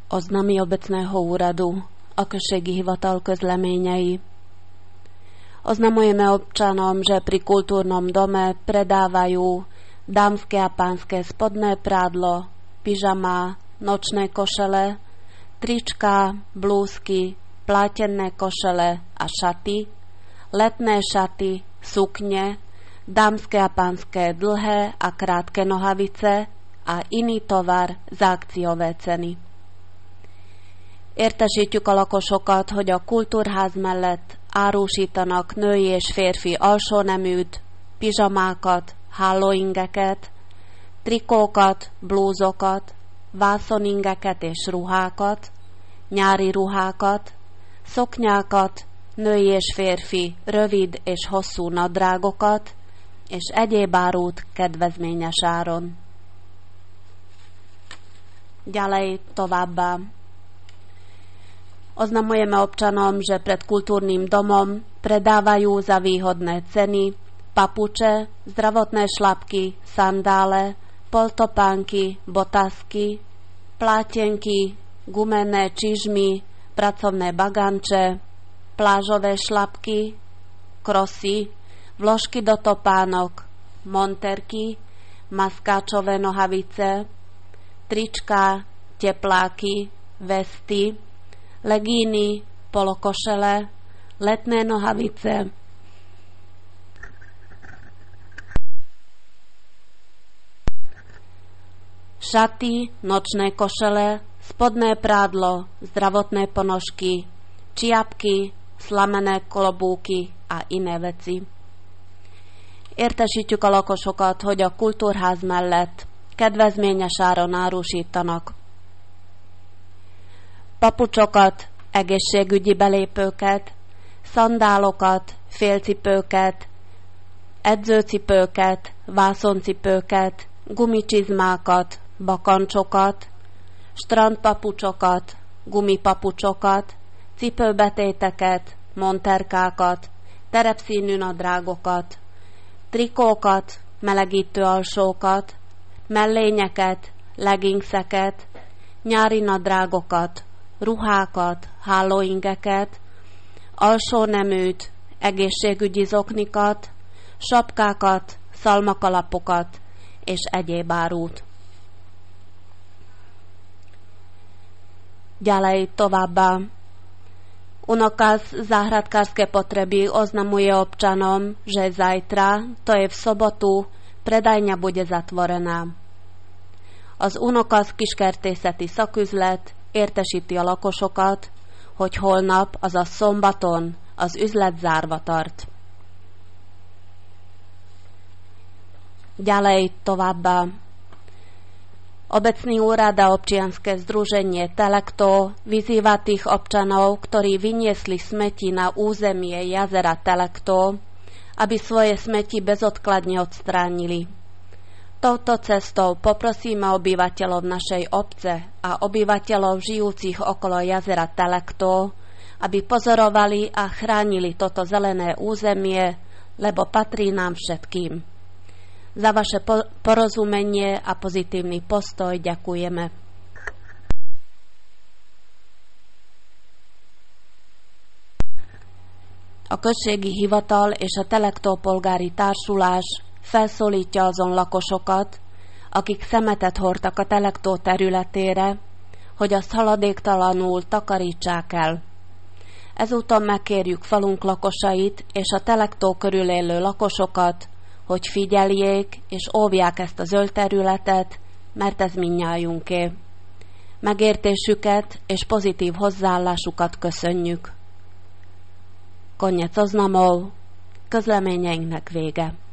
Oznámy obecného úradu a községi hivatal közleményei. Oznamujeme občanom, že pri kultúrnom dome predávajú dámske a pánske spodné prádlo, pyžama, nočné košele, trička, blúzky, plátenné košele a šaty, letné šaty, sukne, dámske a pánske dlhé a krátke nohavice a iný tovar za akciové ceny. Értesítjük a lakosokat, hogy a kultúrház mellett árusítanak női és férfi alsóneműt, pizsamákat, hálóingeket, trikókat, blúzokat, vászoningeket és ruhákat, nyári ruhákat, szoknyákat, női és férfi rövid és hosszú nadrágokat, és egyéb árut kedvezményes áron. Ďalej továbbá. Oznamujeme občanom, že pred kultúrnym domom predávajú za výhodné ceny papuče, zdravotné šlapky, sandále, poltopánky, botasky, plátenky, gumené čižmy, pracovné baganče, plážové šlapky, krosy, vložky do topánok, monterky, maskáčové nohavice, trička, tepláky, vesty, legíny, polokošele, letné nohavice, šaty, nočné košele, spodné prádlo, zdravotné ponožky, čiapky, slamené klobúky a iné veci. Értesítjük a lakosokat, hogy a kultúrház mellett kedvezményes áron árusítanak papucsokat, egészségügyi belépőket, szandálokat, félcipőket, edzőcipőket, vászoncipőket, gumicsizmákat, bakancsokat, strandpapucsokat, gumipapucsokat, cipőbetéteket, monterkákat, terepszínű nadrágokat, trikókat, melegítő alsókat, mellényeket, leggingseket, nyári nadrágokat, ruhákat, hálóingeket, alsóneműt, egészségügyi zoknikat, sapkákat, szalmakalapokat és egyéb árut. Ďalej továbbá. UNOKAZ záhradkárske potreby oznamuje občanom, že zajtra, to je v sobotu, predajňa bude zatvorená. Az UNOKAZ kiskertészeti szaküzlet értesíti a lakosokat, hogy holnap, azaz szombaton az üzlet zárva tart. Ďalej továbbá. Obecný úrad a občianske združenie Telekto vyzýva tých občanov, ktorí vyniesli smeti na územie jazera Telekto, aby svoje smeti bezodkladne odstránili. Touto cestou poprosíme obyvateľov našej obce a obyvateľov žijúcich okolo jazera Telekto, aby pozorovali a chránili toto zelené územie, lebo patrí nám všetkým. Za vaše porozumenie a pozitívny postoj ďakujeme. A községi hivatal és a Telekto polgári társulás felszólítja azon lakosokat, akik szemetet hordtak a Telekto területére, hogy azt haladéktalanul takarítsák el. Ezúton megkérjük falunk lakosait és a Telekto körül élő lakosokat, hogy figyeljék és óvják ezt a zöld területet, mert ez mindnyájunké. Megértésüket és pozitív hozzáállásukat köszönjük. Konec oznamov, közleményeinknek vége.